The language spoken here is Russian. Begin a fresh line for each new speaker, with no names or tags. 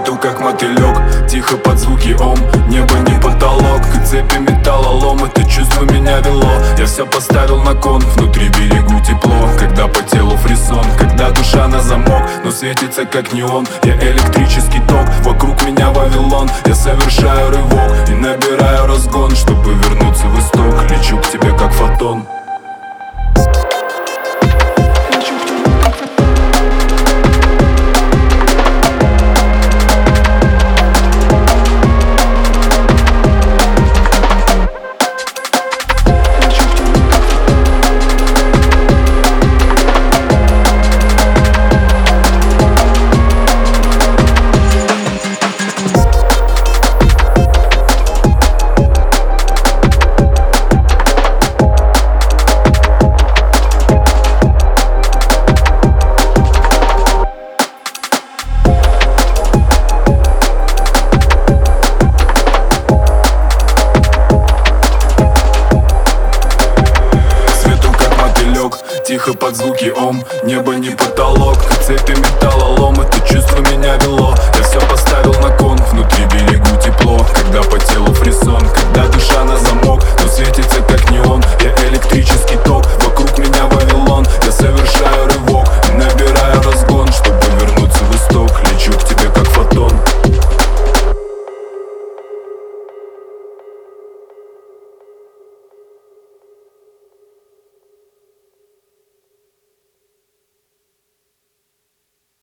Свету как мотылек, тихо под звуки ом. Небо не потолок, и цепи металлолом. Это чувство меня вело, я все поставил на кон. Внутри берегу тепло, когда по телу фрисон. Когда душа на замок, но светится как неон. Я электрический ток, вокруг меня Вавилон. Я совершаю рывок и набираю разгон, чтобы вернуться в исток. Лечу к тебе как фотон. Тихо под звуки ом. Небо не потолок, цепи металлолом. Это чувство меня вело, я все поставил на